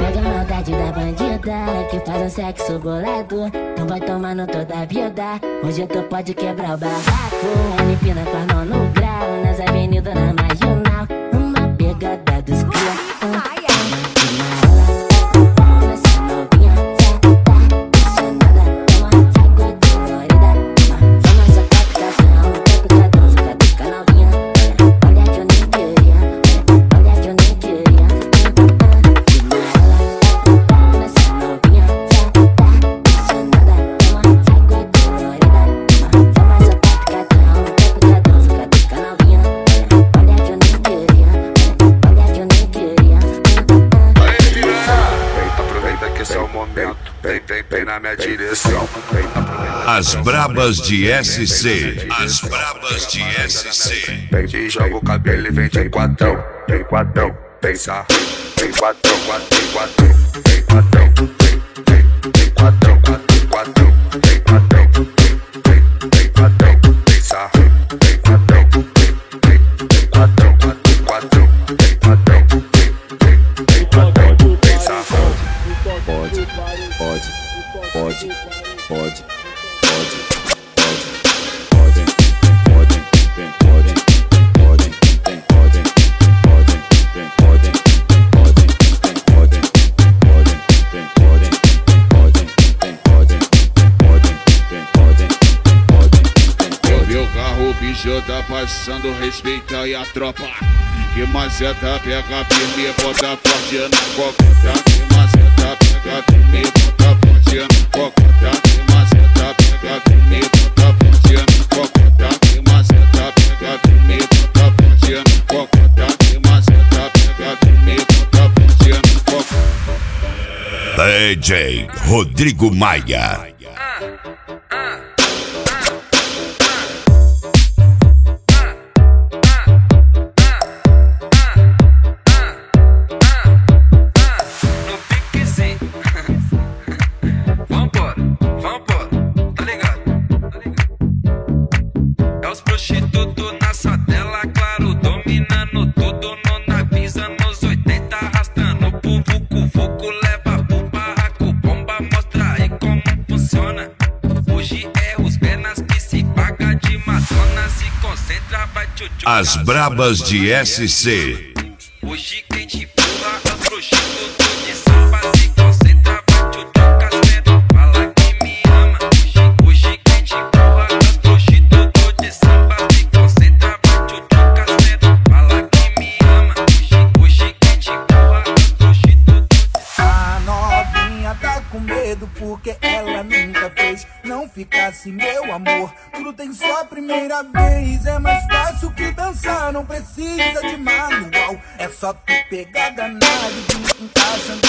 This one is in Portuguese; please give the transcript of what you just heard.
Pega a maldade da bandida que faz um sexo bolado. Então vai tomando toda a vida. Hoje tu pode quebrar o barraco. Empina com as mãos no grau, nas avenidas na marginal. Uma pegada dos cria. Vem na minha direção. As Brabas de SC. As Brabas de SC. Vem e joga o cabelo e vem de quadrão. Vem quadrão, vem sarro. Vem quadrão, vem quadrão. Vem quadrão, vem quadrão, quadrão. Vem quadrão, vem quadrão. Vem sarro. Vem quadrão, vem quadrão, quadrão. Vem quadrão, vem quadrão. Vem sarro. Pode, pode, pode, pode, Eu vi o carro, o bicho tá passando, respeita aí a tropa. Que maceta pega firme, bota forte na cocota. Que maceta pega firme, bota forte na cocota. Que maceta pega firme, bota forte na cocota. Que maceta pega firme, bota forte na cocota. Que maceta pega firme, bota forte na cocota. DJ Rodrigo Maia. As Brabas de SC. Hoje quem te empurra é o prostituto de samba. Se concentra, vai tchutchuca vendo, fala que me ama. Hoje quem te empurra é o prostituto de samba. Se concentra, vai tchutchuca vendo, fala que me ama. Hoje quem te empurra é o prostituto de samba. A novinha tá com medo porque ela nunca fez. Não ficasse meu amor, tudo tem só primeira vez. É mais fácil que dançar, não precisa de manual. É só tu pegar danado e encaixa